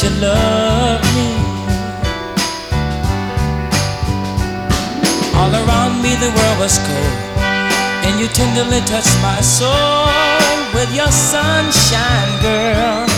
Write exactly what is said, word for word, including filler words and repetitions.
you love me. All around me the world was cold, and you tenderly touched my soul with your sunshine, girl.